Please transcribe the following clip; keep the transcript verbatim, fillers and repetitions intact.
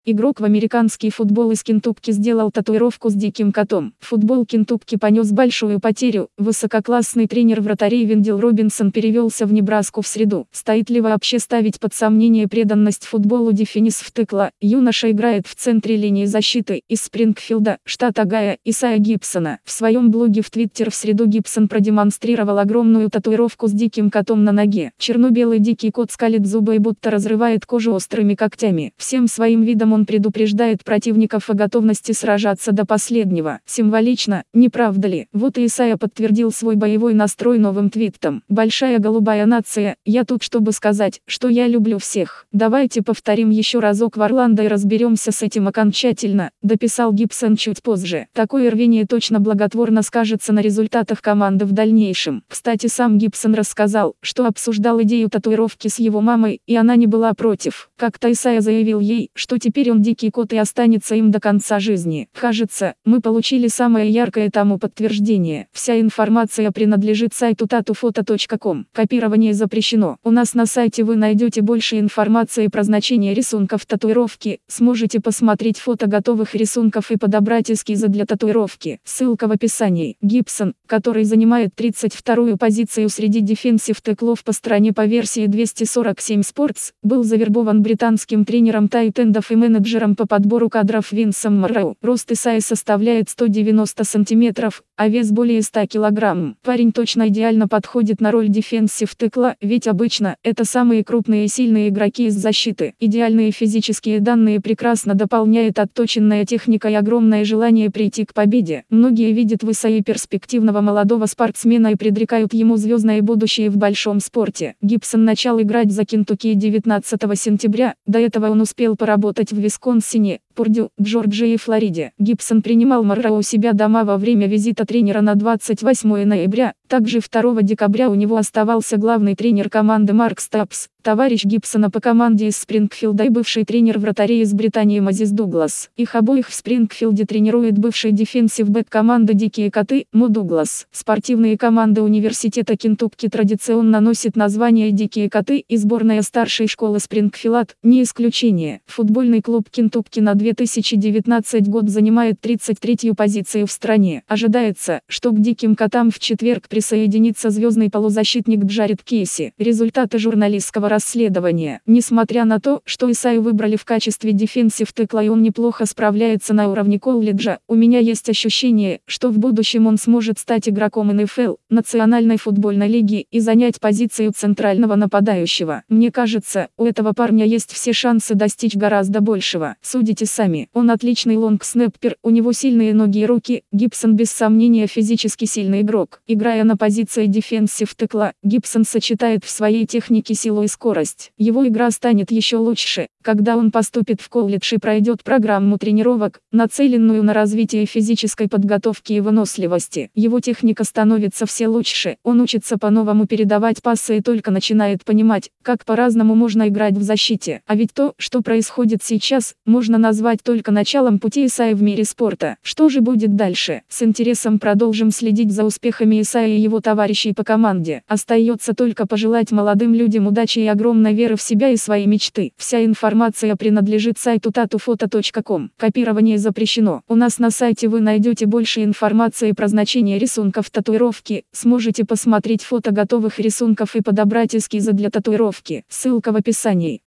Игрок в американский футбол из Кентукки сделал татуировку с диким котом. Футбол Кентукки понес большую потерю. Высококлассный тренер вратарей Вендел Робинсон перевелся в Небраску в среду. Стоит ли вообще ставить под сомнение преданность футболу Дефенис Втекла? Юноша играет в центре линии защиты из Спрингфилда, штат Огайо, Исайя Гибсона. В своем блоге в Твиттер в среду Гибсон продемонстрировал огромную татуировку с диким котом на ноге. Черно-белый дикий кот скалит зубы и будто разрывает кожу острыми когтями. Всем своим видом он предупреждает противников о готовности сражаться до последнего. Символично, не правда ли? Вот и Исайя подтвердил свой боевой настрой новым твитом. Большая голубая нация, я тут чтобы сказать, что я люблю всех. Давайте повторим еще разок в Орландо и разберемся с этим окончательно, дописал Гибсон чуть позже. Такое рвение точно благотворно скажется на результатах команды в дальнейшем. Кстати, сам Гибсон рассказал, что обсуждал идею татуировки с его мамой, и она не была против. Как-то Исайя заявил ей, что теперь он дикий кот и останется им до конца жизни. Кажется, мы получили самое яркое тому подтверждение. Вся информация принадлежит сайту татуфото точка ком. Копирование запрещено. У нас на сайте вы найдете больше информации про значение рисунков татуировки, сможете посмотреть фото готовых рисунков и подобрать эскизы для татуировки. Ссылка в описании. Гибсон, который занимает тридцать вторую позицию среди дефенсив теклов по стране по версии двести сорок семь Sports, был завербован британским тренером тайтендов и менеджером по подбору кадров Винсом Морроу. Рост Исайи составляет сто девяносто сантиметров, а вес более ста килограмм. Парень точно идеально подходит на роль дефенсив текла, ведь обычно это самые крупные и сильные игроки из защиты. Идеальные физические данные прекрасно дополняет отточенная техника и огромное желание прийти к победе. Многие видят в Исайи перспективного молодого спортсмена и предрекают ему звездное будущее в большом спорте. Гибсон начал играть за Кентукки девятнадцатого сентября, до этого он успел поработать в Висконсине, Пурдю, Джорджии и Флориде. Гибсон принимал Морроу у себя дома во время визита тренера на двадцать восьмое ноября, также второго декабря у него оставался главный тренер команды Марк Стапс, товарищ Гибсона по команде из Спрингфилда и бывший тренер вратарей из Британии Мозис Дуглас. Их обоих в Спрингфилде тренирует бывший дефенсив бэк команды Дикие коты, Мо Дуглас. Спортивные команды университета Кентукки традиционно носят название Дикие коты, и сборная старшей школы Спрингфилд не исключение. Футбольный клуб Кентукки на две тысячи девятнадцатый год занимает тридцать третью позицию в стране. Ожидается, что к диким котам в четверг присоединится звездный полузащитник Джаред Кейси. Результаты журналистского расследования. Несмотря на то, что Исайю выбрали в качестве дефенсив текла и он неплохо справляется на уровне колледжа, у меня есть ощущение, что в будущем он сможет стать игроком эн эф эл, Национальной футбольной лиги, и занять позицию центрального нападающего. Мне кажется, у этого парня есть все шансы достичь гораздо большего. Судите сами. Он отличный лонгснеппер, у него сильные ноги и руки. Гибсон без сомнения физически сильный игрок. Играя на позиции дефенсив текла, Гибсон сочетает в своей технике силу и скорость. Его игра станет еще лучше, когда он поступит в колледж и пройдет программу тренировок, нацеленную на развитие физической подготовки и выносливости. Его техника становится все лучше. Он учится по-новому передавать пассы и только начинает понимать, как по-разному можно играть в защите. А ведь то, что происходит сейчас, можно назвать только началом пути Исайи в мире спорта. Что же будет дальше? С интересом продолжим следить за успехами Исайи и его товарищей по команде. Остается только пожелать молодым людям удачи и огромной веры в себя и свои мечты. Вся информация принадлежит сайту татуфото точка ком. Копирование запрещено. У нас на сайте вы найдете больше информации про значение рисунков татуировки, сможете посмотреть фото готовых рисунков и подобрать эскизы для татуировки. Ссылка в описании.